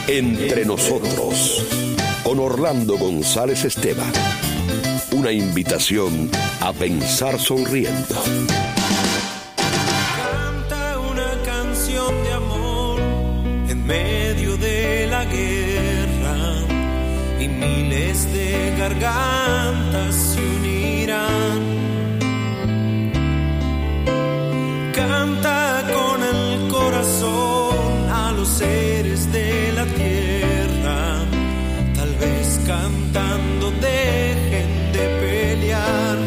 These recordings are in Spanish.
Entre nosotros, con Orlando González Esteban. Una invitación a pensar sonriendo. Canta una canción de amor en medio de la guerra y miles de gargantas se unirán. Canta con el corazón a los seres de la tierra, tal vez cantando dejen de pelear.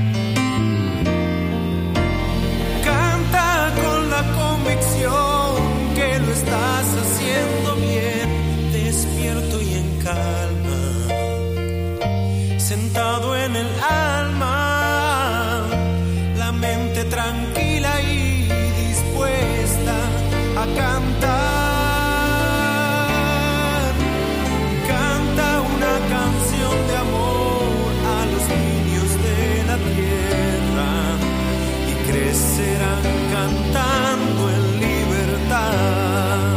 Canta con la convicción que lo estás haciendo bien, despierto y en calma, sentado en el alma, la mente tranquila y dispuesta a cantar. Canta una canción de amor a los niños de la tierra y crecerán cantando en libertad.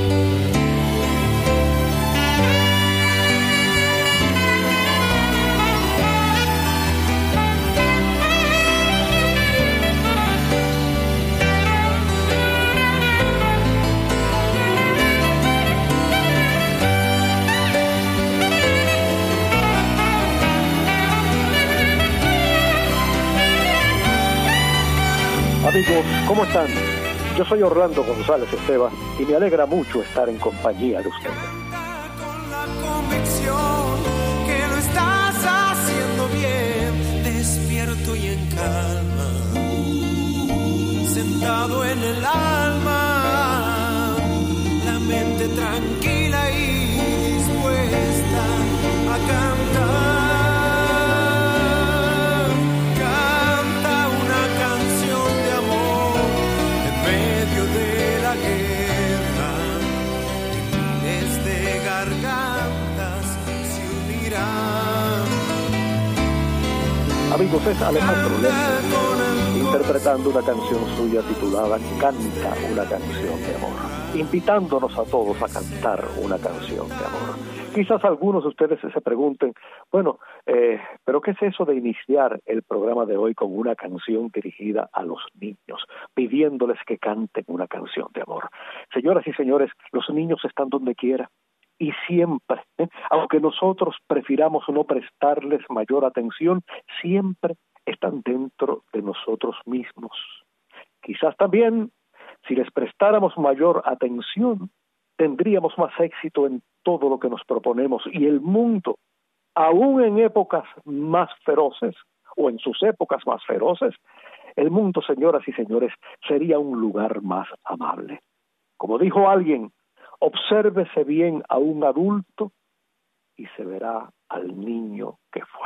Amigos, ¿cómo están? Yo soy Orlando González Esteban y me alegra mucho estar en compañía de ustedes. Con la convicción que lo estás haciendo bien, despierto y en calma, sentado en el alma, la mente tranquila y dispuesta a cantar. Amigos, es Alejandro Lerner interpretando una canción suya titulada Canta una canción de amor, invitándonos a todos a cantar una canción de amor. Quizás algunos de ustedes se pregunten, bueno, ¿pero qué es eso de iniciar el programa de hoy con una canción dirigida a los niños, pidiéndoles que canten una canción de amor? Señoras y señores, los niños están donde quiera. Y siempre, aunque nosotros prefiramos no prestarles mayor atención, siempre están dentro de nosotros mismos. Quizás también, si les prestáramos mayor atención, tendríamos más éxito en todo lo que nos proponemos. Y el mundo, aún en épocas más feroces, o en sus épocas más feroces, el mundo, señoras y señores, sería un lugar más amable. Como dijo alguien, obsérvese bien a un adulto y se verá al niño que fue.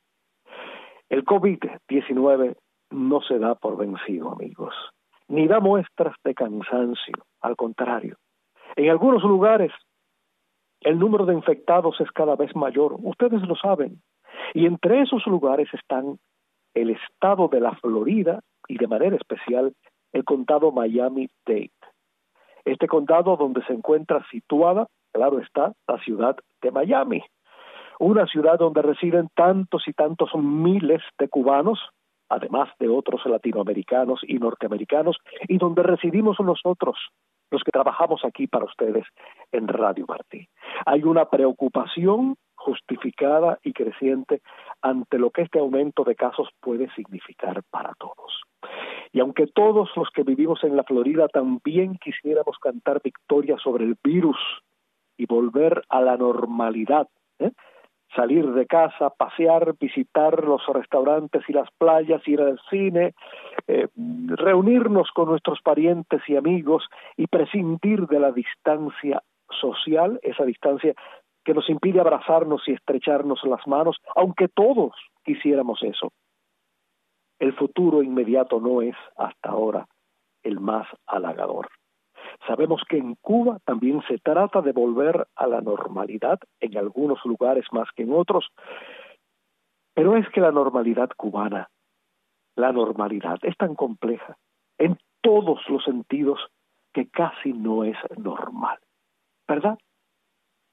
El COVID-19 no se da por vencido, amigos, ni da muestras de cansancio, al contrario. En algunos lugares el número de infectados es cada vez mayor, ustedes lo saben, y entre esos lugares están el estado de la Florida y de manera especial el condado Miami-Dade. Este condado donde se encuentra situada, claro está, la ciudad de Miami, una ciudad donde residen tantos y tantos miles de cubanos, además de otros latinoamericanos y norteamericanos, y donde residimos nosotros, los que trabajamos aquí para ustedes en Radio Martí. Hay una preocupación justificada y creciente ante lo que este aumento de casos puede significar para todos. Y aunque todos los que vivimos en la Florida también quisiéramos cantar victoria sobre el virus y volver a la normalidad, salir de casa, pasear, visitar los restaurantes y las playas, ir al cine, reunirnos con nuestros parientes y amigos y prescindir de la distancia social, esa distancia que nos impide abrazarnos y estrecharnos las manos, aunque todos quisiéramos eso. El futuro inmediato no es, hasta ahora, el más halagador. Sabemos que en Cuba también se trata de volver a la normalidad, en algunos lugares más que en otros, pero es que la normalidad cubana, la normalidad es tan compleja, en todos los sentidos, que casi no es normal, ¿verdad?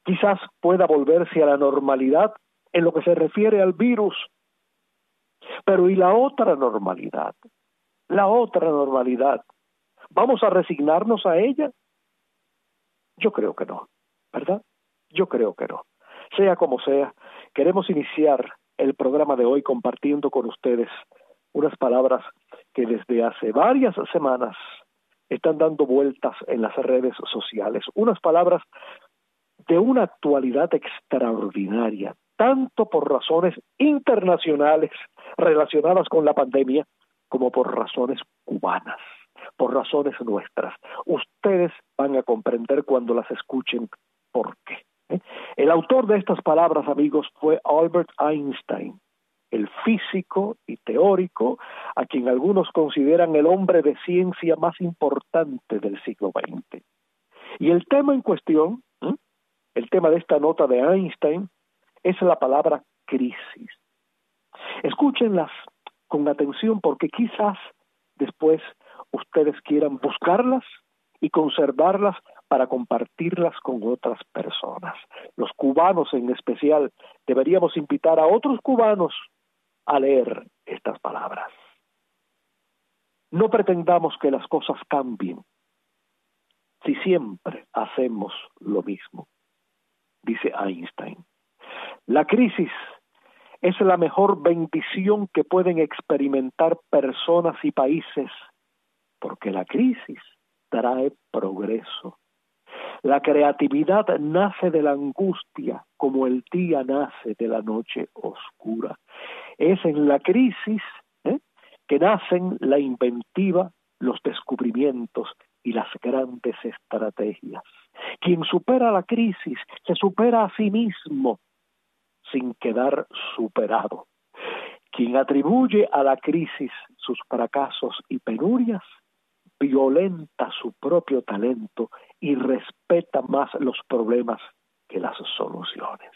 Quizás pueda volverse a la normalidad en lo que se refiere al virus. Pero ¿y la otra normalidad? La otra normalidad. ¿Vamos a resignarnos a ella? Yo creo que no, ¿verdad? Yo creo que no. Sea como sea, queremos iniciar el programa de hoy compartiendo con ustedes unas palabras que desde hace varias semanas están dando vueltas en las redes sociales. Unas palabras de una actualidad extraordinaria, tanto por razones internacionales relacionadas con la pandemia, como por razones cubanas, por razones nuestras. Ustedes van a comprender cuando las escuchen por qué. El autor de estas palabras, amigos, fue Albert Einstein, el físico y teórico a quien algunos consideran el hombre de ciencia más importante del siglo XX. Y el tema en cuestión, el tema de esta nota de Einstein, es la palabra crisis. Escúchenlas con atención porque quizás después ustedes quieran buscarlas y conservarlas para compartirlas con otras personas. Los cubanos en especial deberíamos invitar a otros cubanos a leer estas palabras. No pretendamos que las cosas cambien si siempre hacemos lo mismo, dice Einstein. La crisis es la mejor bendición que pueden experimentar personas y países, porque la crisis trae progreso. La creatividad nace de la angustia, como el día nace de la noche oscura. Es en la crisis que nacen la inventiva, los descubrimientos y las grandes estrategias. Quien supera la crisis se supera a sí mismo sin quedar superado. Quien atribuye a la crisis sus fracasos y penurias, violenta su propio talento y respeta más los problemas que las soluciones.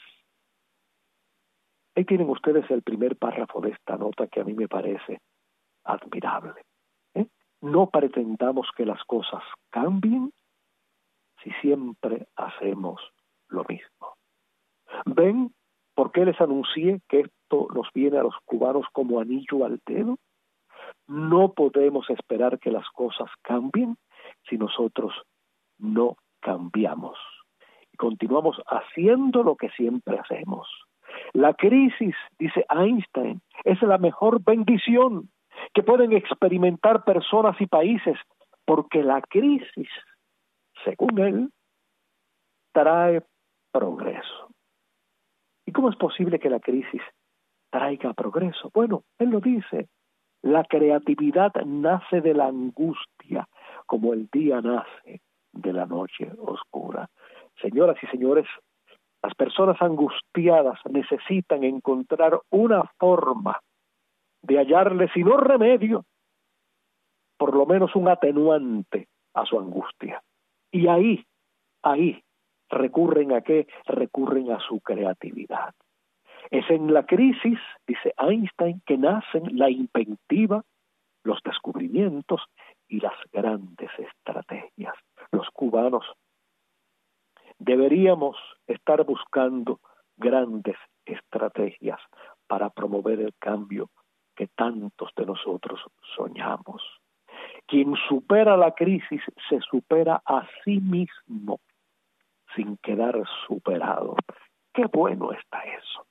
Ahí tienen ustedes el primer párrafo de esta nota que a mí me parece admirable. No pretendamos que las cosas cambien si siempre hacemos lo mismo. ¿Ven por qué les anuncié que esto nos viene a los cubanos como anillo al dedo? No podemos esperar que las cosas cambien si nosotros no cambiamos. Y continuamos haciendo lo que siempre hacemos. La crisis, dice Einstein, es la mejor bendición que pueden experimentar personas y países, porque la crisis, según él, trae progreso. ¿Y cómo es posible que la crisis traiga progreso? Bueno, él lo dice. La creatividad nace de la angustia, como el día nace de la noche oscura. Señoras y señores, las personas angustiadas necesitan encontrar una forma de hallarle, si no remedio, por lo menos un atenuante a su angustia. Y ahí, ¿recurren a qué? Recurren a su creatividad. Es en la crisis, dice Einstein, que nacen la inventiva, los descubrimientos y las grandes estrategias. Los cubanos deberíamos estar buscando grandes estrategias para promover el cambio que tantos de nosotros soñamos. Quien supera la crisis se supera a sí mismo sin quedar superado. ¡Qué bueno está eso!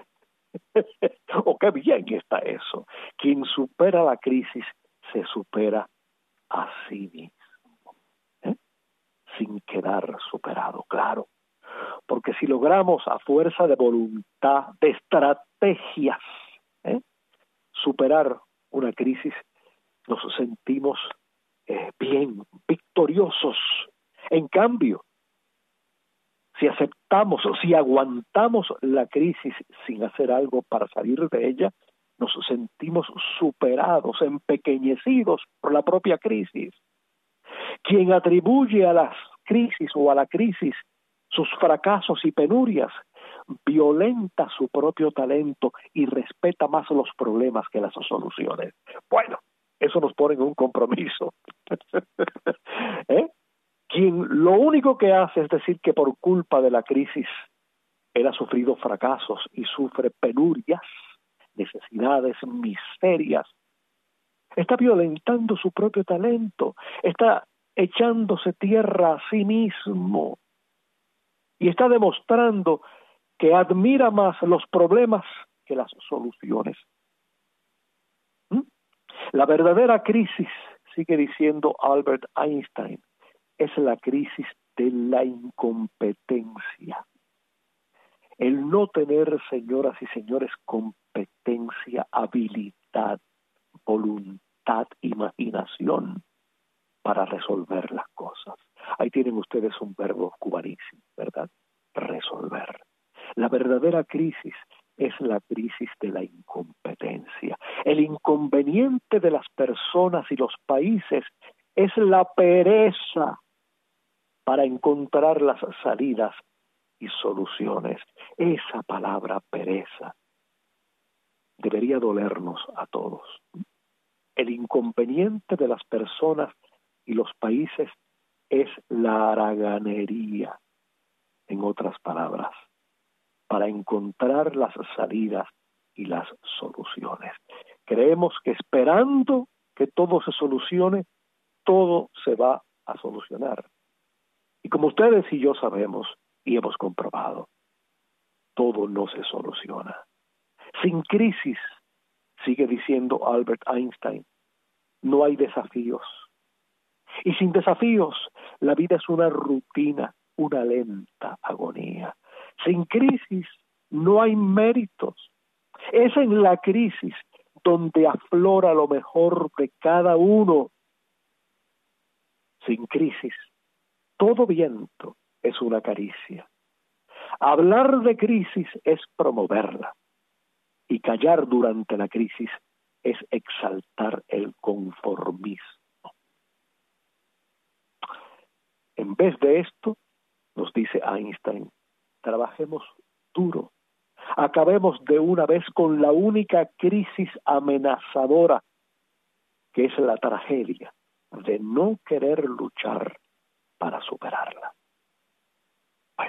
O qué bien está eso. Quien supera la crisis se supera a sí mismo, sin quedar superado, claro. Porque si logramos a fuerza de voluntad, de estrategias, superar una crisis, nos sentimos bien, victoriosos. En cambio, si aceptamos o si aguantamos la crisis sin hacer algo para salir de ella, nos sentimos superados, empequeñecidos por la propia crisis. Quien atribuye a las crisis o a la crisis sus fracasos y penurias, violenta su propio talento y respeta más los problemas que las soluciones. Bueno, eso nos pone en un compromiso. quien lo único que hace es decir que por culpa de la crisis él ha sufrido fracasos y sufre penurias, necesidades, miserias, está violentando su propio talento, está echándose tierra a sí mismo y está demostrando que admira más los problemas que las soluciones. La verdadera crisis, sigue diciendo Albert Einstein, es la crisis de la incompetencia. El no tener, señoras y señores, competencia, habilidad, voluntad, imaginación para resolver las cosas. Ahí tienen ustedes un verbo cubanísimo, ¿verdad? Resolver. La verdadera crisis es la crisis de la incompetencia. El inconveniente de las personas y los países es la pereza para encontrar las salidas y soluciones. Esa palabra pereza debería dolernos a todos. El inconveniente de las personas y los países es la haraganería, en otras palabras, para encontrar las salidas y las soluciones. Creemos que esperando que todo se solucione, todo se va a solucionar. Y como ustedes y yo sabemos y hemos comprobado, todo no se soluciona. Sin crisis, sigue diciendo Albert Einstein, no hay desafíos. Y sin desafíos, la vida es una rutina, una lenta agonía. Sin crisis, no hay méritos. Es en la crisis donde aflora lo mejor de cada uno. Sin crisis, todo viento es una caricia. Hablar de crisis es promoverla. Y callar durante la crisis es exaltar el conformismo. En vez de esto, nos dice Einstein, trabajemos duro. Acabemos de una vez con la única crisis amenazadora, que es la tragedia de no querer luchar para superarla. Bueno,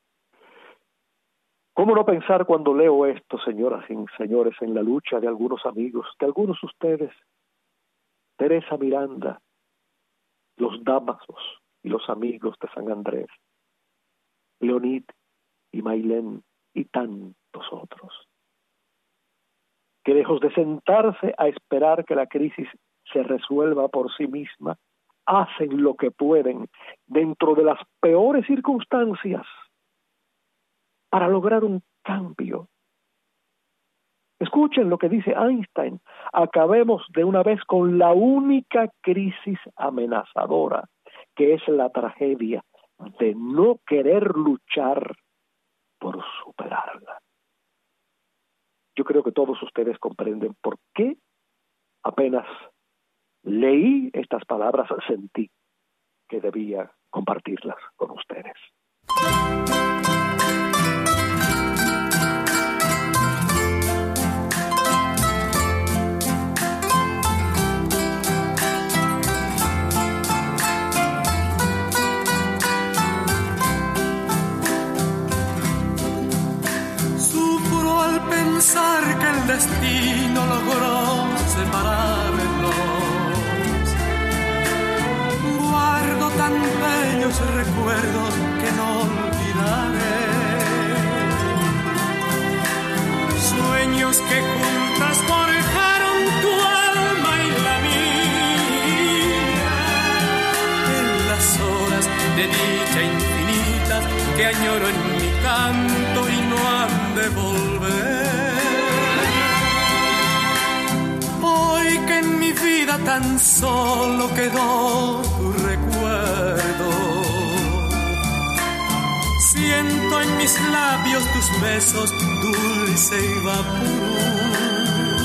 ¿cómo no pensar cuando leo esto, señoras y señores, en la lucha de algunos amigos, de algunos de ustedes, Teresa Miranda, los Damasos y los amigos de San Andrés, Leonid y Mailén y tantos otros, que lejos de sentarse a esperar que la crisis se resuelva por sí misma, hacen lo que pueden dentro de las peores circunstancias para lograr un cambio. Escuchen lo que dice Einstein, acabemos de una vez con la única crisis amenazadora, que es la tragedia de no querer luchar por superarla. Yo creo que todos ustedes comprenden por qué apenas leí estas palabras, sentí que debía compartirlas con ustedes. Pensar que el destino logró separarnos. Guardo tan bellos recuerdos que no olvidaré. Sueños que juntas forjaron tu alma y la mía. En las horas de dicha infinitas que añoro en mi canto y no han de volver. Que en mi vida tan solo quedó tu recuerdo. Siento en mis labios tus besos, dulce y vapor.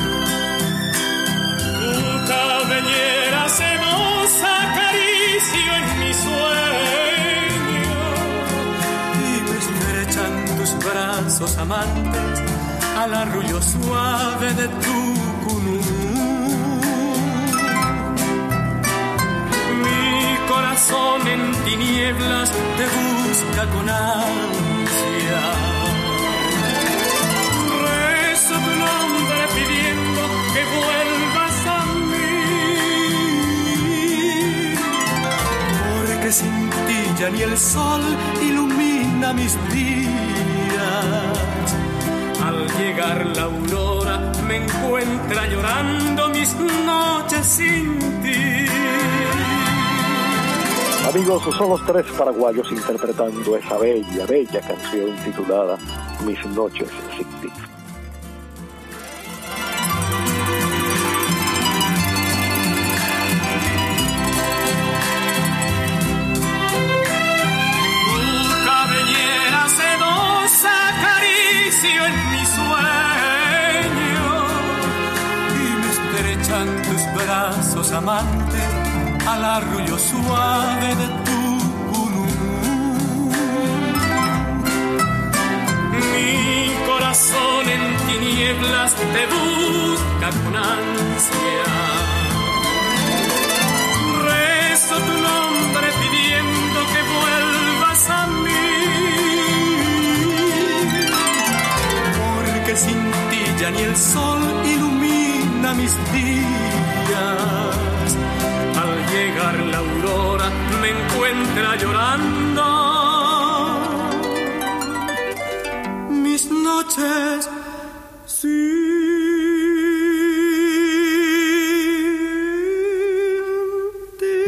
Tu cabellera sedosa acaricio en mi sueño y me estrechan tus brazos amantes al arrullo suave de tu cunú. Mi corazón corazón en tinieblas te busca con ansia. Rezo tu nombre pidiendo que vuelvas a mí, porque sin ti ya ni el sol ilumina mis días. Al llegar la aurora me encuentra llorando mis noches sin ti. Amigos, son los tres paraguayos interpretando esa bella, bella canción titulada Mis noches sin ti. Tu cabellera sedosa acaricio en mi sueño y me estrechan tus brazos amantes al arrullo suave de tu pulmón. Mi corazón en tinieblas te busca con ansia. Rezo tu nombre pidiendo que vuelvas a mí, porque sin ti ya ni el sol ilumina mis días. Al llegar la aurora me encuentra llorando mis noches sin ti.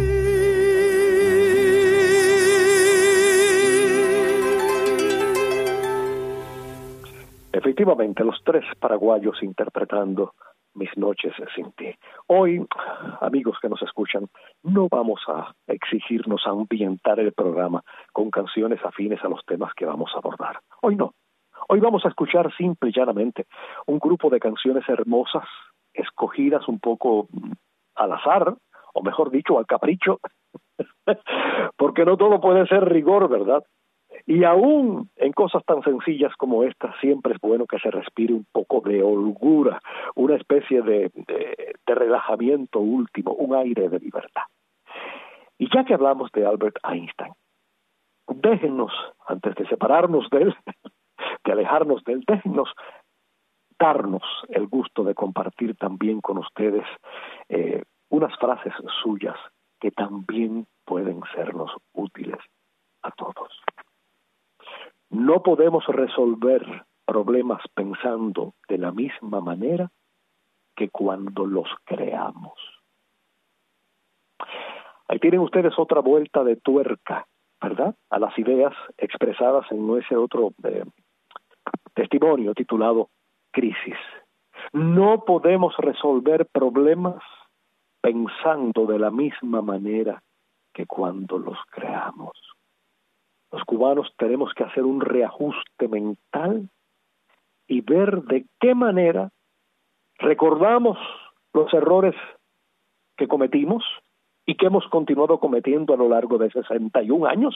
Efectivamente, los tres paraguayos interpretando Mis noches sin ti. Hoy, amigos que nos escuchan, no vamos a exigirnos ambientar el programa con canciones afines a los temas que vamos a abordar. Hoy no. Hoy vamos a escuchar simple y llanamente un grupo de canciones hermosas, escogidas un poco al azar, o mejor dicho, al capricho, porque no todo puede ser rigor, ¿verdad? Y aún en cosas tan sencillas como esta, siempre es bueno que se respire un poco de holgura, una especie de relajamiento último, un aire de libertad. Y ya que hablamos de Albert Einstein, déjennos, antes de separarnos de él, de alejarnos de él, déjennos darnos el gusto de compartir también con ustedes unas frases suyas que también pueden sernos útiles a todos. No podemos resolver problemas pensando de la misma manera que cuando los creamos. Ahí tienen ustedes otra vuelta de tuerca, ¿verdad?, a las ideas expresadas en ese otro testimonio titulado Crisis. No podemos resolver problemas pensando de la misma manera que cuando los creamos. Los cubanos tenemos que hacer un reajuste mental y ver de qué manera recordamos los errores que cometimos y que hemos continuado cometiendo a lo largo de 61 años.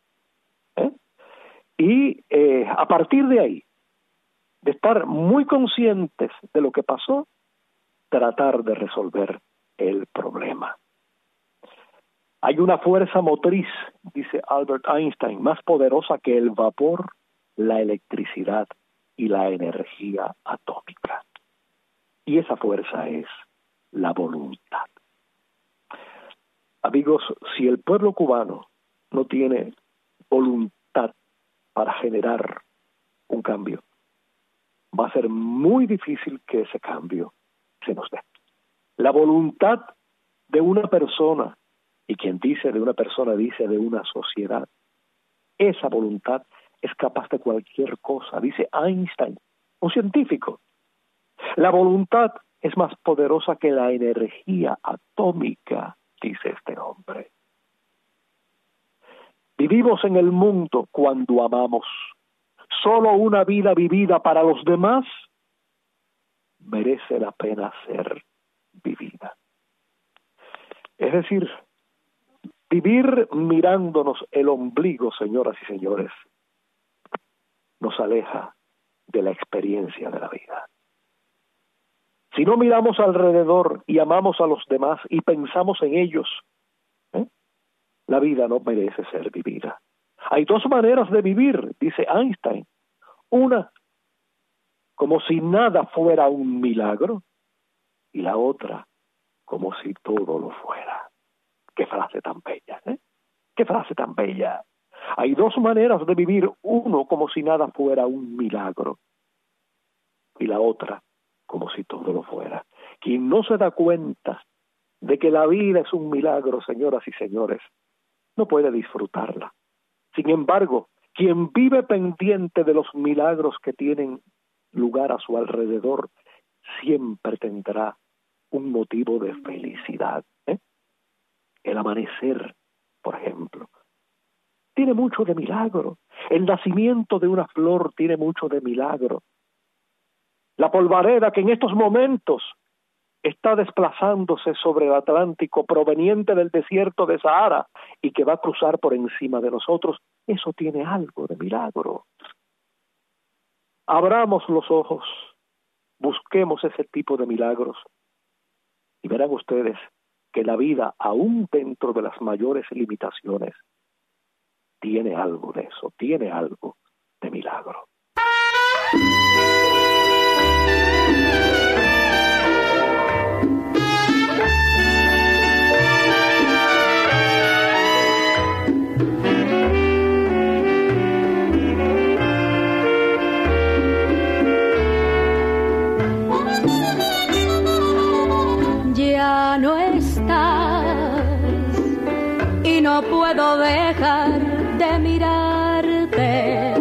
Y a partir de ahí, de estar muy conscientes de lo que pasó, tratar de resolver el problema. Hay una fuerza motriz, dice Albert Einstein, más poderosa que el vapor, la electricidad y la energía atómica. Y esa fuerza es la voluntad. Amigos, si el pueblo cubano no tiene voluntad para generar un cambio, va a ser muy difícil que ese cambio se nos dé. La voluntad de una persona, y quien dice de una persona dice de una sociedad, esa voluntad es capaz de cualquier cosa, dice Einstein, un científico. La voluntad es más poderosa que la energía atómica, dice este hombre. Vivimos en el mundo cuando amamos. Solo una vida vivida para los demás merece la pena ser vivida. Es decir, vivir mirándonos el ombligo, señoras y señores, nos aleja de la experiencia de la vida. Si no miramos alrededor y amamos a los demás y pensamos en ellos, La vida no merece ser vivida. Hay dos maneras de vivir, dice Einstein. Una, como si nada fuera un milagro, y la otra, como si todo lo fuera. Qué frase tan bella, ¿eh? Qué frase tan bella. Hay dos maneras de vivir, uno como si nada fuera un milagro, y la otra, como si todo lo fuera. Quien no se da cuenta de que la vida es un milagro, señoras y señores, no puede disfrutarla. Sin embargo, quien vive pendiente de los milagros que tienen lugar a su alrededor, siempre tendrá un motivo de felicidad, ¿eh? El amanecer, por ejemplo, tiene mucho de milagro. El nacimiento de una flor tiene mucho de milagro. La polvareda que en estos momentos está desplazándose sobre el Atlántico proveniente del desierto de Sahara y que va a cruzar por encima de nosotros, eso tiene algo de milagro. Abramos los ojos, busquemos ese tipo de milagros y verán ustedes que la vida, aún dentro de las mayores limitaciones, tiene algo de eso, tiene algo de milagro. Ya no estás y no puedo dejar de mirarte,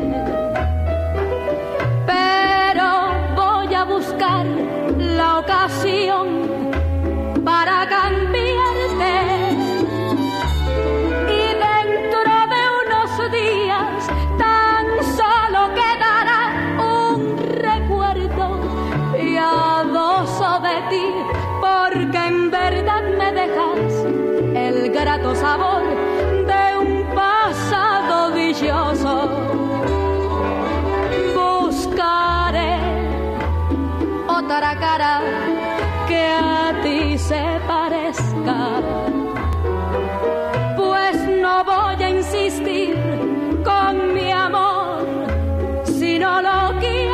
pero voy a buscar la ocasión para cambiarte, y dentro de unos días tan solo quedará un recuerdo piadoso de ti, porque en verdad me dejas el grato sabor de un pasado dichoso. Buscaré otra cara que a ti se parezca, pues no voy a insistir con mi amor si no lo quieres,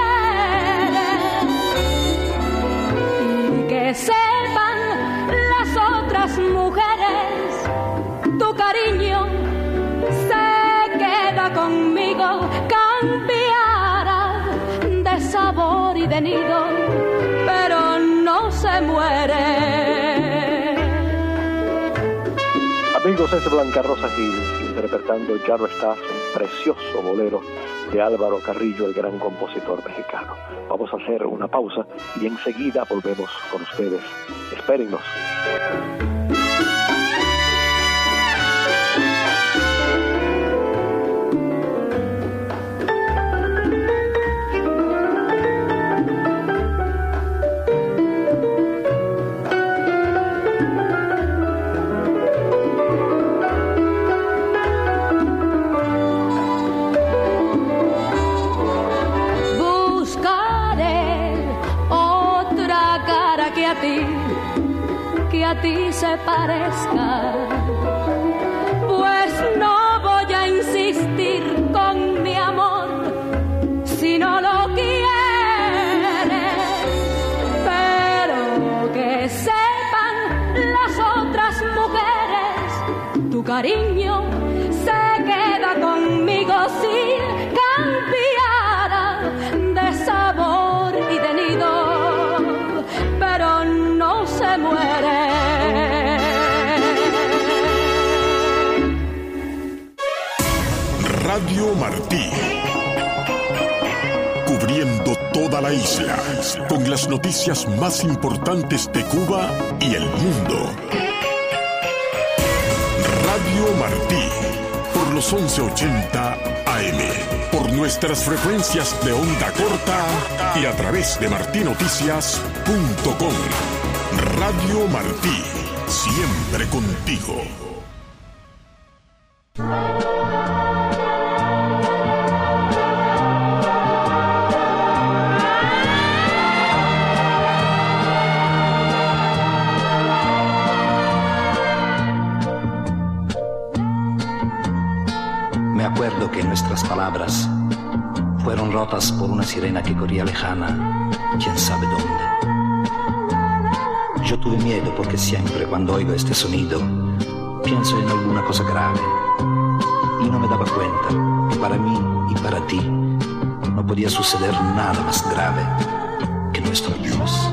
y que sepan las otras mujeres, tu cariño se queda conmigo, cambiará de sabor y de nido, pero no se muere. Amigos, es Blanca Rosa Gil interpretando Ya no estás, un precioso bolero de Álvaro Carrillo, el gran compositor mexicano. Vamos a hacer una pausa y enseguida volvemos con ustedes. Espérennos. Que a ti se parezca, pues no voy a insistir con mi amor si no lo quieres, pero que sepan las otras mujeres, tu cariño se queda conmigo si cambiara de sabor y de nido, pero no se muere. Radio Martí, cubriendo toda la isla con las noticias más importantes de Cuba y el mundo. Radio Martí, por los 1180 AM, por nuestras frecuencias de onda corta y a través de martinoticias.com. Radio Martí, siempre contigo. recuerdo que nuestras palabras fueron rotas por una sirena que corría lejana, quién sabe dónde. Yo tuve miedo porque siempre cuando oigo este sonido pienso en alguna cosa grave y no me daba cuenta que para mí y para ti no podía suceder nada más grave que nuestro adiós.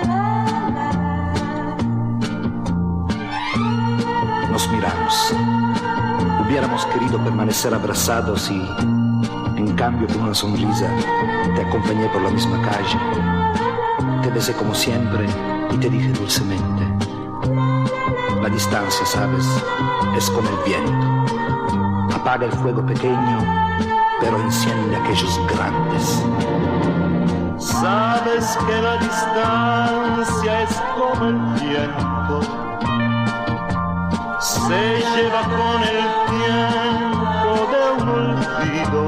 Nos miramos. Hubiéramos querido permanecer abrazados y, en cambio, con una sonrisa, te acompañé por la misma calle. Te besé como siempre y te dije dulcemente: la distancia, sabes, es como el viento. Apaga el fuego pequeño, pero enciende aquellos grandes. Sabes que la distancia es como el viento. Se lleva con el tiempo de un olvido.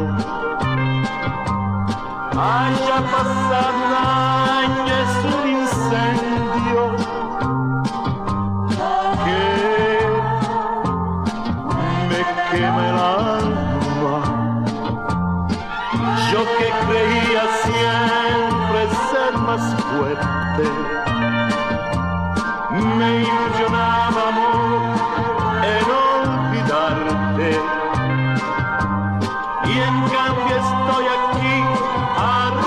Haya pasado un año, es un incendio que me quema el alma. Yo que creía siempre ser más fuerte, me ilusionaba, amor, en olvidarte, y en cambio estoy aquí a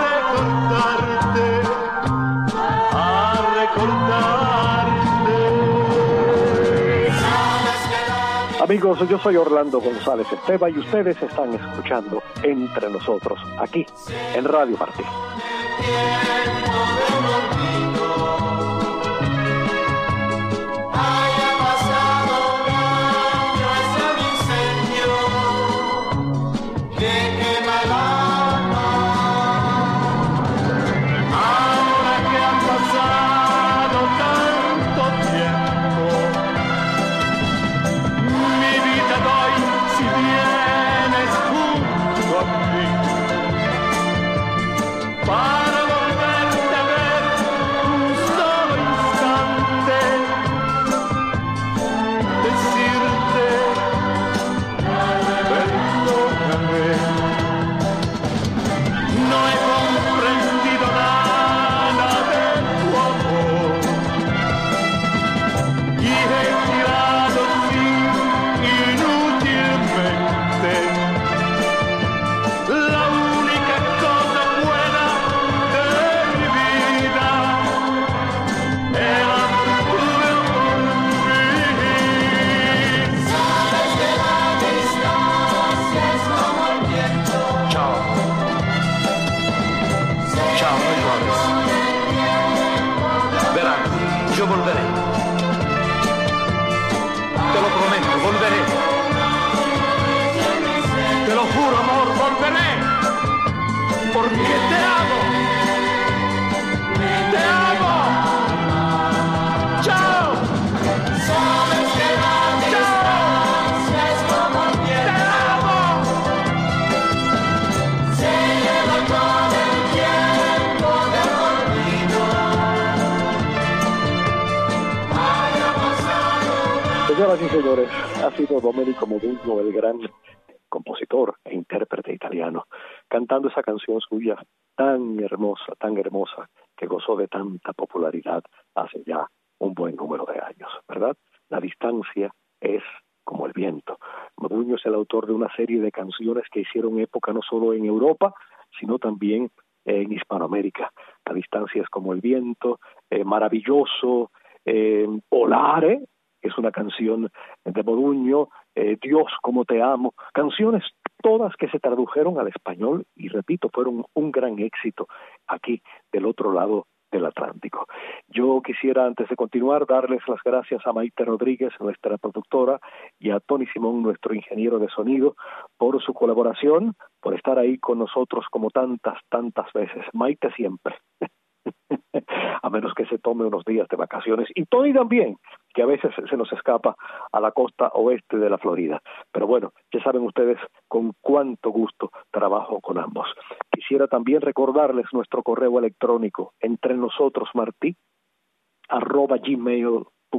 recordarte. Amigos, yo soy Orlando González Esteva y ustedes están escuchando Entre Nosotros, aquí en Radio Martí. Señoras y señores, ha sido Domenico Modugno, el gran compositor e intérprete italiano, cantando esa canción suya tan hermosa, que gozó de tanta popularidad hace ya un buen número de años, ¿verdad? La distancia es como el viento. Modugno es el autor de una serie de canciones que hicieron época no solo en Europa, sino también en Hispanoamérica. La distancia es como el viento, maravilloso, Volare, que es una canción de Modugno, Dios, cómo te amo, canciones todas que se tradujeron al español y, repito, fueron un gran éxito aquí del otro lado del Atlántico. Yo quisiera, antes de continuar, darles las gracias a Maite Rodríguez, nuestra productora, y a Tony Simón, nuestro ingeniero de sonido, por su colaboración, por estar ahí con nosotros como tantas veces. Maite siempre. A menos que se tome unos días de vacaciones, y Tony también, que a veces se nos escapa a la costa oeste de la Florida. Pero bueno, ya saben ustedes con cuánto gusto trabajo con ambos. Quisiera también recordarles nuestro correo electrónico,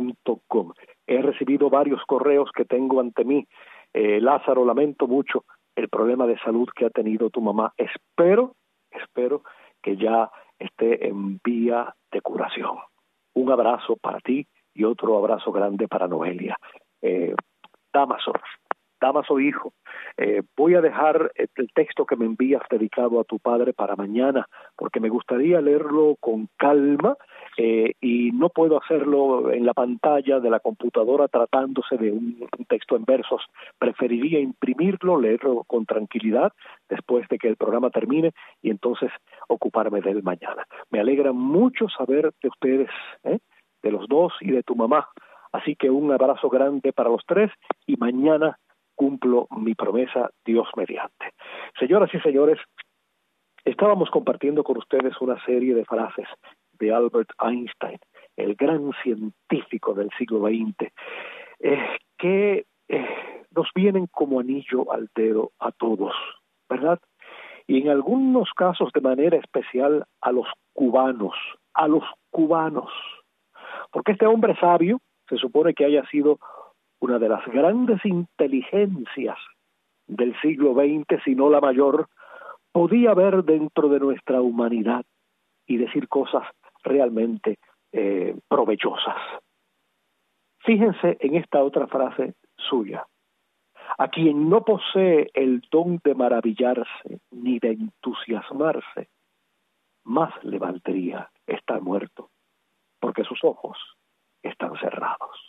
entrenosotros@gmail.com. He recibido varios correos que tengo ante mí. Lázaro, lamento mucho el problema de salud que ha tenido tu mamá. Espero que ya esté en vía de curación. Un abrazo para ti y otro abrazo grande para Noelia. Damaso hijo, voy a dejar el texto que me envías dedicado a tu padre para mañana, porque me gustaría leerlo con calma y no puedo hacerlo en la pantalla de la computadora tratándose de un texto en versos. Preferiría imprimirlo, leerlo con tranquilidad después de que el programa termine y entonces ocuparme de él mañana. Me alegra mucho saber de ustedes, de los dos y de tu mamá. Así que un abrazo grande para los tres y mañana cumplo mi promesa, Dios mediante. Señoras y señores, estábamos compartiendo con ustedes una serie de frases de Albert Einstein, el gran científico del siglo XX, que nos vienen como anillo al dedo a todos, ¿verdad? Y en algunos casos de manera especial a los cubanos, porque este hombre sabio se supone que haya sido una de las grandes inteligencias del siglo XX, si no la mayor, podía ver dentro de nuestra humanidad y decir cosas realmente provechosas. Fíjense en esta otra frase suya: a quien no posee el don de maravillarse ni de entusiasmarse, más le valdría estar muerto, porque sus ojos están cerrados.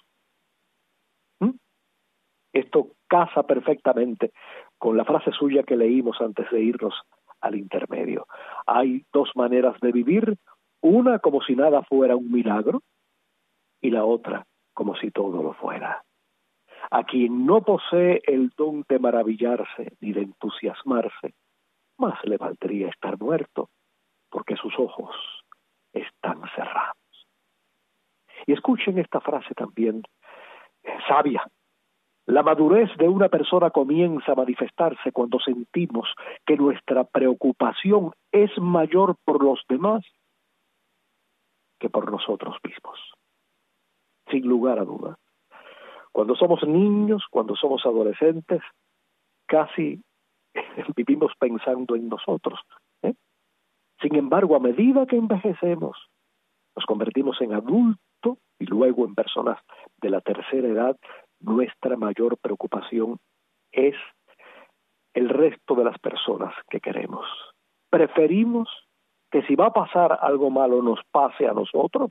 Esto casa perfectamente con la frase suya que leímos antes de irnos al intermedio. Hay dos maneras de vivir, una como si nada fuera un milagro y la otra como si todo lo fuera. A quien no posee el don de maravillarse ni de entusiasmarse, más le valdría estar muerto, porque sus ojos están cerrados. Y escuchen esta frase también sabia. La madurez de una persona comienza a manifestarse cuando sentimos que nuestra preocupación es mayor por los demás que por nosotros mismos. Sin lugar a dudas. Cuando somos niños, cuando somos adolescentes, casi vivimos pensando en nosotros. Sin embargo, a medida que envejecemos, nos convertimos en adultos y luego en personas de la tercera edad. Nuestra mayor preocupación es el resto de las personas que queremos. Preferimos que si va a pasar algo malo nos pase a nosotros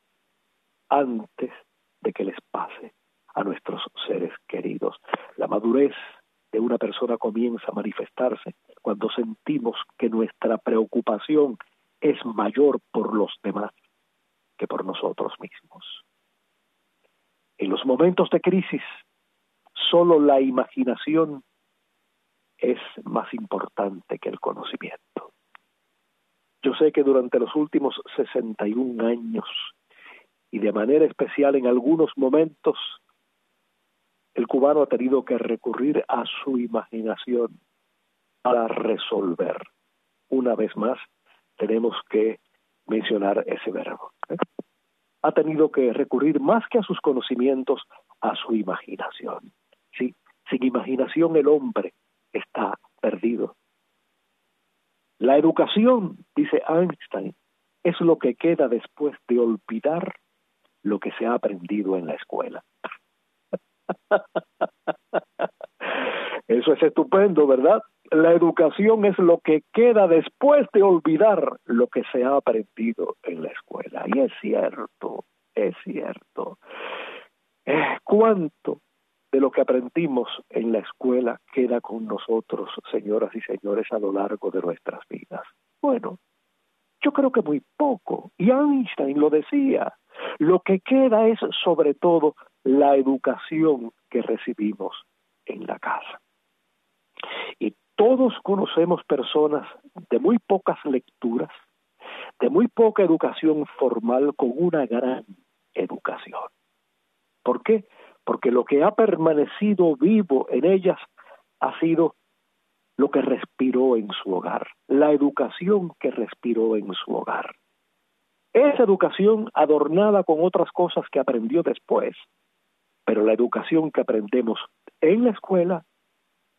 antes de que les pase a nuestros seres queridos. La madurez de una persona comienza a manifestarse cuando sentimos que nuestra preocupación es mayor por los demás que por nosotros mismos. En los momentos de crisis, solo la imaginación es más importante que el conocimiento. Yo sé que durante los últimos 61 años, y de manera especial en algunos momentos, el cubano ha tenido que recurrir a su imaginación para resolver. Una vez más, tenemos que mencionar ese verbo. Ha tenido que recurrir más que a sus conocimientos, a su imaginación. Sí, sin imaginación el hombre está perdido. La educación, dice Einstein, es lo que queda después de olvidar lo que se ha aprendido en la escuela. Eso es estupendo, ¿verdad? La educación es lo que queda después de olvidar lo que se ha aprendido en la escuela. Y es cierto, es cierto. ¿Cuánto de lo que aprendimos en la escuela queda con nosotros, señoras y señores, a lo largo de nuestras vidas? Bueno, yo creo que muy poco. Y Einstein lo decía. Lo que queda es, sobre todo, la educación que recibimos en la casa. Y todos conocemos personas de muy pocas lecturas, de muy poca educación formal, con una gran educación. ¿Por qué? Porque lo que ha permanecido vivo en ellas ha sido lo que respiró en su hogar, la educación que respiró en su hogar. Esa educación adornada con otras cosas que aprendió después, pero la educación que aprendemos en la escuela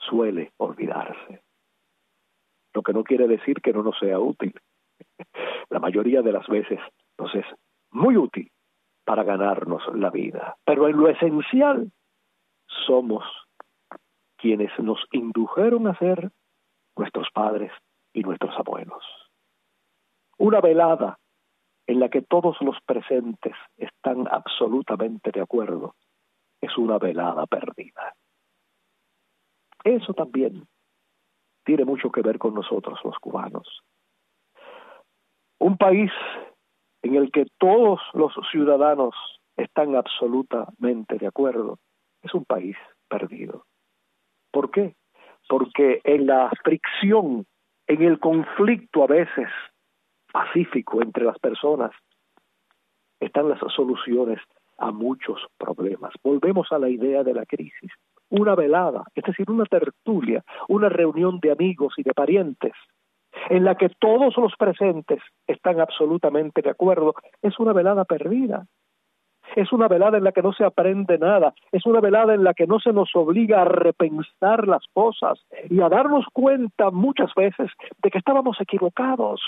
suele olvidarse. Lo que no quiere decir que no nos sea útil. La mayoría de las veces nos es muy útil para ganarnos la vida. Pero en lo esencial somos quienes nos indujeron a ser nuestros padres y nuestros abuelos. Una velada en la que todos los presentes están absolutamente de acuerdo es una velada perdida. Eso también tiene mucho que ver con nosotros los cubanos. Un país en el que todos los ciudadanos están absolutamente de acuerdo es un país perdido. ¿Por qué? Porque en la fricción, en el conflicto a veces pacífico entre las personas, están las soluciones a muchos problemas. Volvemos a la idea de la crisis. Una velada, es decir, una tertulia, una reunión de amigos y de parientes, en la que todos los presentes están absolutamente de acuerdo, es una velada perdida. Es una velada en la que no se aprende nada, es una velada en la que no se nos obliga a repensar las cosas y a darnos cuenta muchas veces de que estábamos equivocados.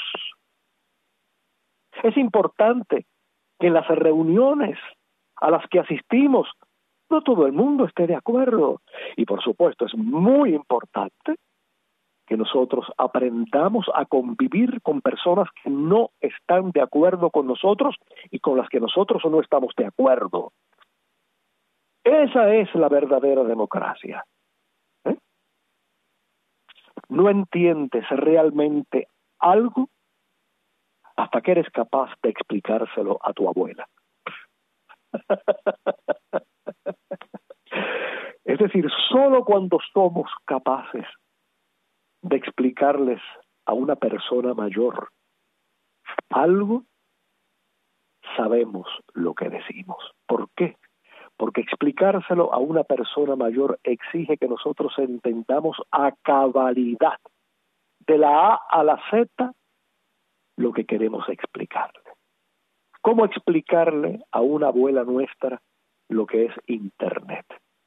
Es importante que en las reuniones a las que asistimos no todo el mundo esté de acuerdo. Y por supuesto es muy importante que nosotros aprendamos a convivir con personas que no están de acuerdo con nosotros y con las que nosotros no estamos de acuerdo. Esa es la verdadera democracia. No entiendes realmente algo hasta que eres capaz de explicárselo a tu abuela. Es decir, solo cuando somos capaces de explicarles a una persona mayor algo, sabemos lo que decimos. ¿Por qué? Porque explicárselo a una persona mayor exige que nosotros entendamos a cabalidad, de la A a la Z, lo que queremos explicarle. ¿Cómo explicarle a una abuela nuestra lo que es Internet?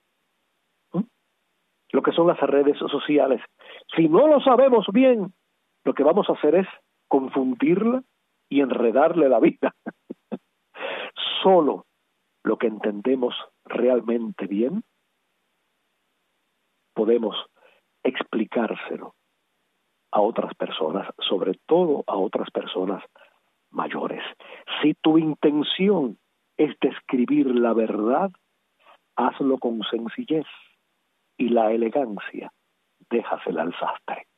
Lo que son las redes sociales. Si no lo sabemos bien, lo que vamos a hacer es confundirla y enredarle la vida. Solo lo que entendemos realmente bien, podemos explicárselo a otras personas, sobre todo a otras personas mayores. Si tu intención es describir la verdad, hazlo con sencillez. Y la elegancia, déjasela al sastre.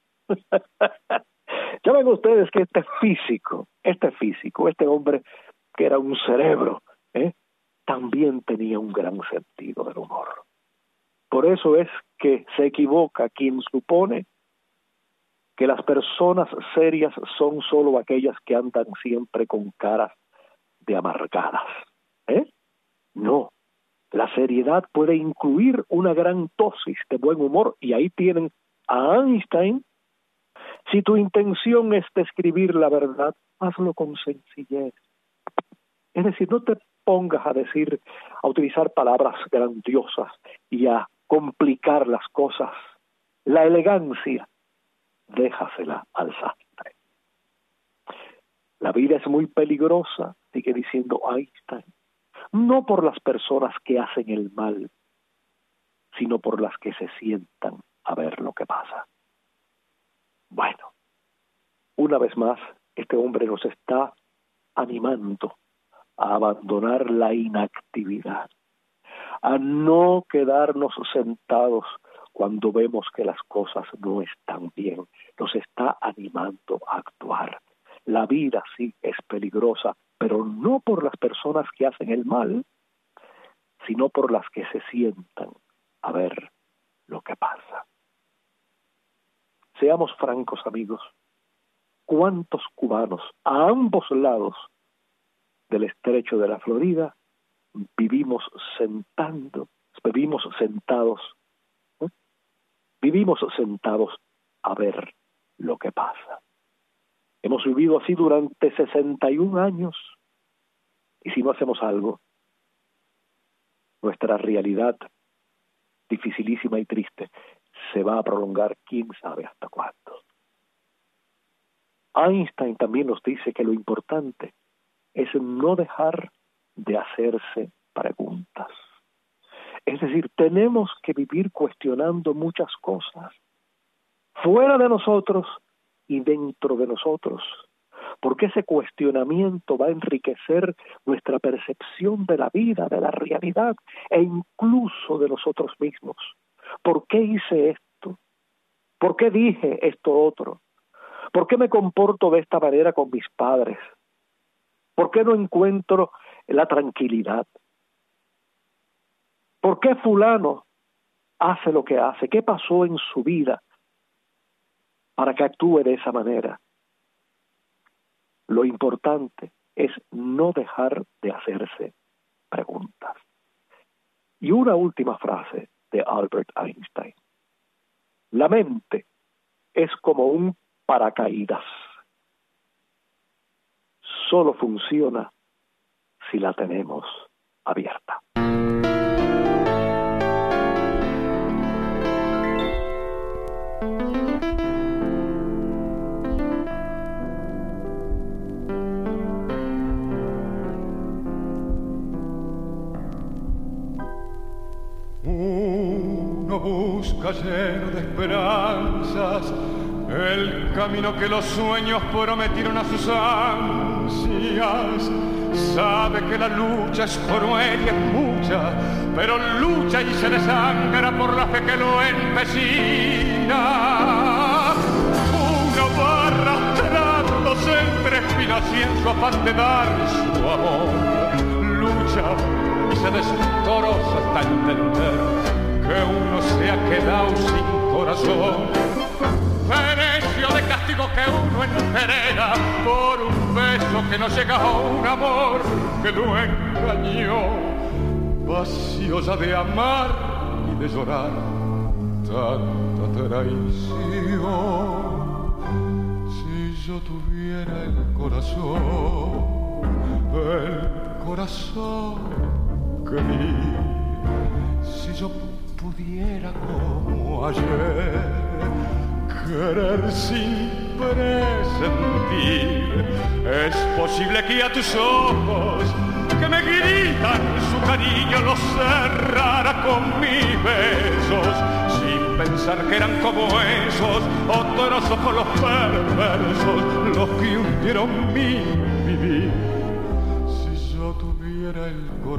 Ya ven ustedes que este físico, este hombre que era un cerebro, también tenía un gran sentido del humor. Por eso es que se equivoca quien supone que las personas serias son solo aquellas que andan siempre con caras de amargadas. No. La seriedad puede incluir una gran dosis de buen humor, y ahí tienen a Einstein. Si tu intención es describir la verdad, hazlo con sencillez. Es decir, no te pongas a utilizar palabras grandiosas y a complicar las cosas. La elegancia, déjasela al sastre. La vida es muy peligrosa, sigue diciendo Einstein. No por las personas que hacen el mal, sino por las que se sientan a ver lo que pasa. Bueno, una vez más, este hombre nos está animando a abandonar la inactividad, a no quedarnos sentados cuando vemos que las cosas no están bien. Nos está animando a actuar. La vida sí es peligrosa, pero no por las personas que hacen el mal, sino por las que se sientan a ver lo que pasa. Seamos francos, amigos. ¿Cuántos cubanos a ambos lados del estrecho de la Florida vivimos sentados a ver lo que pasa? Hemos vivido así durante 61 años, y si no hacemos algo, nuestra realidad dificilísima y triste se va a prolongar quién sabe hasta cuándo. Einstein también nos dice que lo importante es no dejar de hacerse preguntas. Es decir, tenemos que vivir cuestionando muchas cosas, fuera de nosotros y dentro de nosotros, porque ese cuestionamiento va a enriquecer nuestra percepción de la vida, de la realidad e incluso de nosotros mismos. ¿Por qué hice esto? ¿Por qué dije esto otro? ¿Por qué me comporto de esta manera con mis padres? ¿Por qué no encuentro la tranquilidad? ¿Por qué fulano hace lo que hace? ¿Qué pasó en su vida para que actúe de esa manera? Lo importante es no dejar de hacerse preguntas. Y una última frase de Albert Einstein. La mente es como un paracaídas. Solo funciona si la tenemos abierta. Uno busca lleno de esperanzas el camino que los sueños prometieron a sus ansias. Sabe que la lucha es cruel y es mucha, pero lucha y se desangra por la fe que lo empecina. Uno va arrastrándose entre espinas y en su afán de dar su amor lucha y se destroza hasta entender que uno se ha quedado sin corazón. Precio de castigo que uno entrega por un beso que no llega a un amor que lo engañó. Vacío ya de amar y de llorar tanta traición. Si yo tuviera el corazón que di, si yo pudiera como ayer querer sin presentir, es posible que a tus ojos que me gritan su cariño los cerrara con mis besos, sin pensar que eran como esos otros ojos los perversos, los que hundieron mi vivir. Si yo tuviera el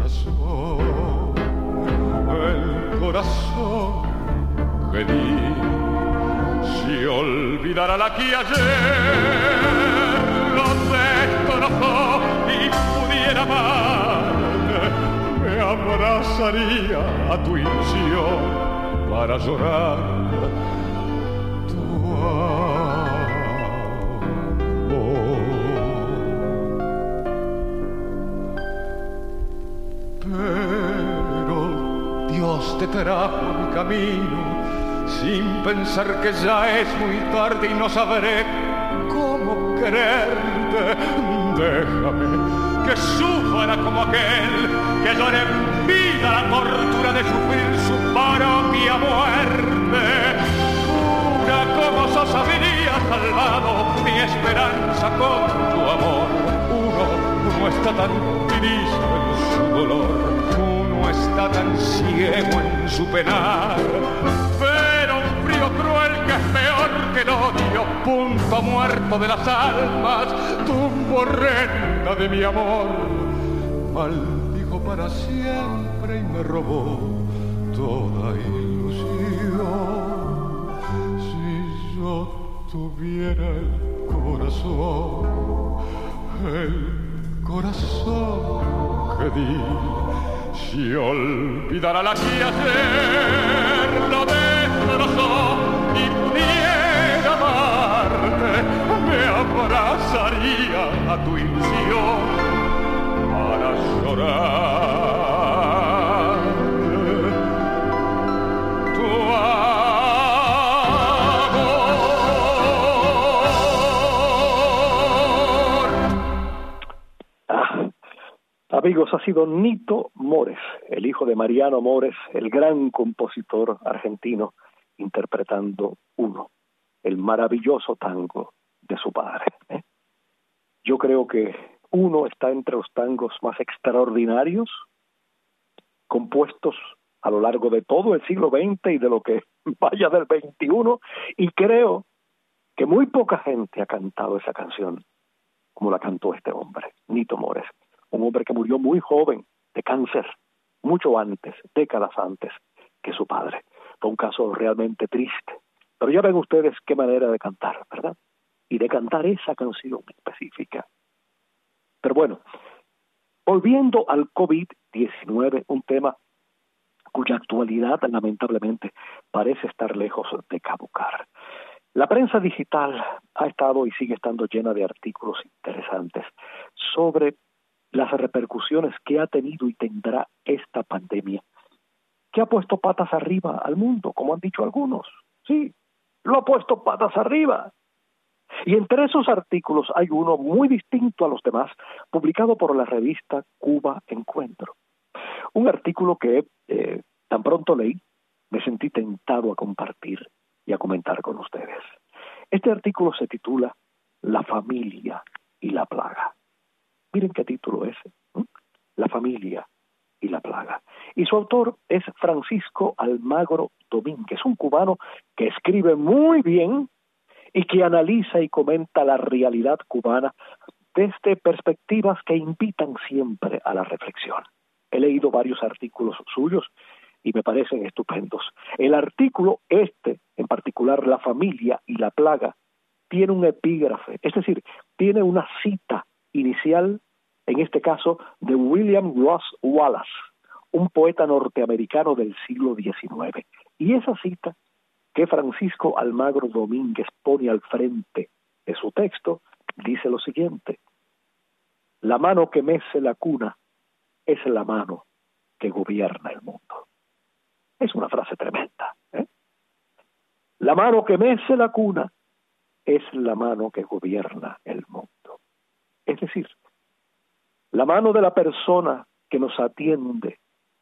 corazón que di, si olvidara la que ayer lo destrozó y pudiera amarte, me abrazaría a tu ilusión para llorar tu amor. Pero Dios te trajo a mi camino sin pensar que ya es muy tarde y no sabré cómo quererte. Déjame que sufra como aquel que llore en vida la tortura de sufrir su propia muerte. Jura como sos habría salvado mi esperanza con tu amor. Uno está tan triste en su dolor, uno está tan ciego en su penar. Cruel que es peor que el odio, punto muerto de las almas, tumba horrenda de mi amor, maldijo para siempre y me robó toda ilusión. Si yo tuviera el corazón que di, si olvidara la que ayer lo destrozó y pudiera amarte, me abrazaría a tu ilusión para llorar tu amor. Amigos, ha sido Nito Mores, el hijo de Mariano Mores, el gran compositor argentino, interpretando Uno, el maravilloso tango de su padre. Yo creo que Uno está entre los tangos más extraordinarios compuestos a lo largo de todo el siglo XX y de lo que vaya del XXI, y creo que muy poca gente ha cantado esa canción como la cantó este hombre, Nito Mores, un hombre que murió muy joven de cáncer, mucho antes, décadas antes que su padre. Fue un caso realmente triste, pero ya ven ustedes qué manera de cantar, ¿verdad? Y de cantar esa canción específica. Pero bueno, volviendo al COVID-19, un tema cuya actualidad lamentablemente parece estar lejos de caducar. La prensa digital ha estado y sigue estando llena de artículos interesantes sobre las repercusiones que ha tenido y tendrá esta pandemia, que ha puesto patas arriba al mundo, como han dicho algunos. Sí, lo ha puesto patas arriba. Y entre esos artículos hay uno muy distinto a los demás, publicado por la revista Cuba Encuentro. Un artículo que tan pronto leí, me sentí tentado a compartir y a comentar con ustedes. Este artículo se titula La familia y la plaga. Miren qué título es, ¿eh? La familia y la plaga. Y su autor es Francisco Almagro Domínguez, un cubano que escribe muy bien y que analiza y comenta la realidad cubana desde perspectivas que invitan siempre a la reflexión. He leído varios artículos suyos y me parecen estupendos. El artículo en particular, La familia y la plaga, tiene un epígrafe, es decir, tiene una cita inicial, en este caso, de William Ross Wallace, un poeta norteamericano del siglo XIX. Y esa cita que Francisco Almagro Domínguez pone al frente de su texto, dice lo siguiente: la mano que mece la cuna es la mano que gobierna el mundo. Es una frase tremenda, ¿eh? La mano que mece la cuna es la mano que gobierna el mundo. Es decir, la mano de la persona que nos atiende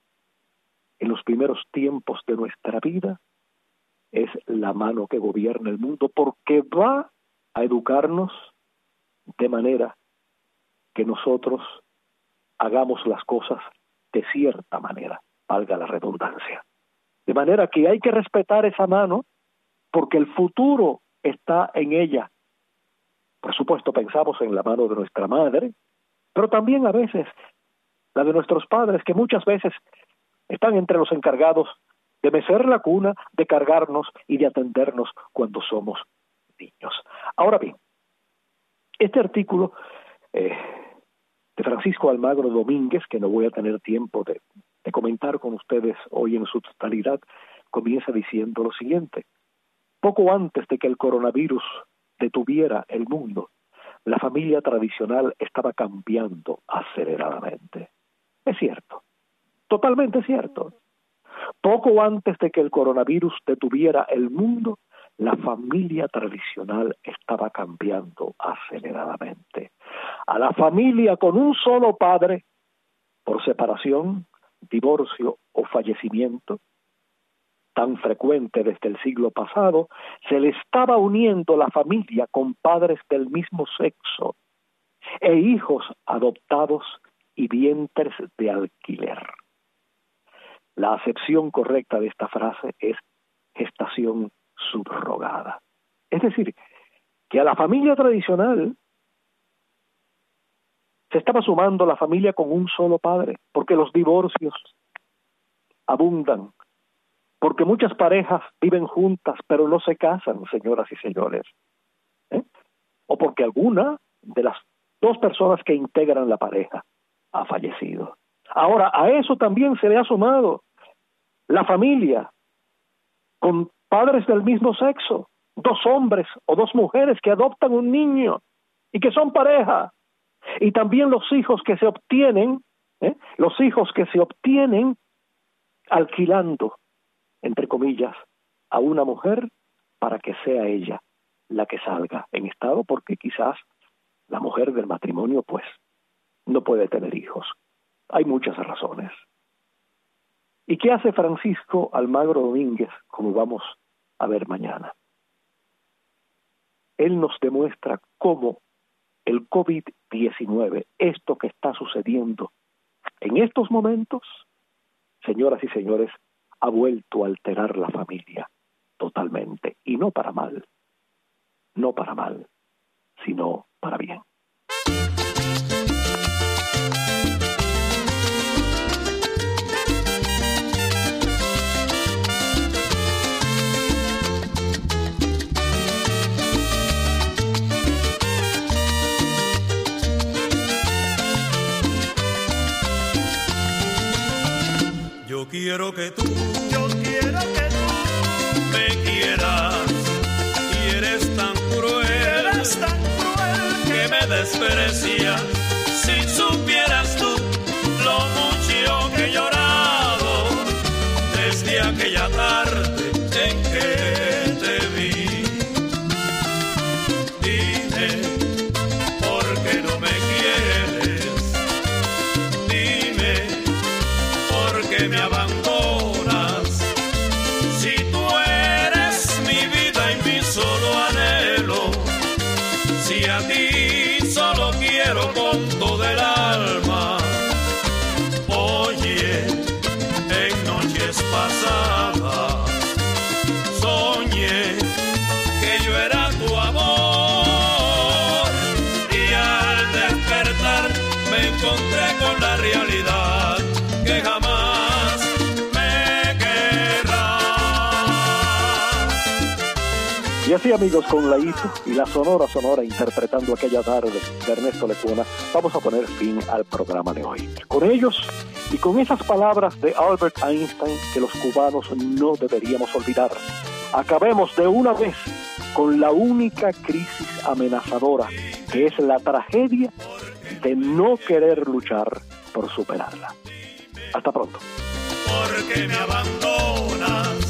en los primeros tiempos de nuestra vida es la mano que gobierna el mundo, porque va a educarnos de manera que nosotros hagamos las cosas de cierta manera, valga la redundancia. De manera que hay que respetar esa mano porque el futuro está en ella. Por supuesto, pensamos en la mano de nuestra madre, pero también a veces la de nuestros padres, que muchas veces están entre los encargados de mecer la cuna, de cargarnos y de atendernos cuando somos niños. Ahora bien, este artículo de Francisco Almagro Domínguez, que no voy a tener tiempo de comentar con ustedes hoy en su totalidad, comienza diciendo lo siguiente: poco antes de que el coronavirus detuviera el mundo, la familia tradicional estaba cambiando aceleradamente. Es cierto, totalmente cierto. Poco antes de que el coronavirus detuviera el mundo, la familia tradicional estaba cambiando aceleradamente. A la familia con un solo padre, por separación, divorcio o fallecimiento, tan frecuente desde el siglo pasado, se le estaba uniendo la familia con padres del mismo sexo e hijos adoptados y vientres de alquiler. La acepción correcta de esta frase es gestación subrogada. Es decir, que a la familia tradicional se estaba sumando la familia con un solo padre, porque los divorcios abundan, porque muchas parejas viven juntas pero no se casan, señoras y señores, o porque alguna de las dos personas que integran la pareja ha fallecido. Ahora, a eso también se le ha sumado la familia con padres del mismo sexo, dos hombres o dos mujeres que adoptan un niño y que son pareja, y también los hijos que se obtienen, alquilando, entre comillas, a una mujer para que sea ella la que salga en estado, porque quizás la mujer del matrimonio pues no puede tener hijos. Hay muchas razones. ¿Y qué hace Francisco Almagro Domínguez, como vamos a ver mañana. Él nos demuestra cómo el COVID-19, esto que está sucediendo en estos momentos, señoras y señores, ha vuelto a alterar la familia totalmente, y no para mal, sino para bien. Yo quiero que tú me quieras, y eres tan cruel que me desprecias. Si supieras tú lo mucho que he llorado desde aquella tarde en que te vi. Dime, ¿por qué no me quieres? Dime, ¿por qué me abandonas? Si tú eres mi vida y mi solo anhelo, si a ti solo quiero con todo el alma. Oye, en noches pasadas soñé que yo era tu amor, y al despertar me encontré con la realidad que jamás me querrá. Y así, amigos, con Laíto y la Sonora interpretando Aquella Tarde de Ernesto Lecuona, vamos a poner fin al programa de hoy. Con ellos y con esas palabras de Albert Einstein que los cubanos no deberíamos olvidar, acabemos de una vez con la única crisis amenazadora, que es la tragedia de no querer luchar por superarla. Hasta pronto. Porque me abandonas.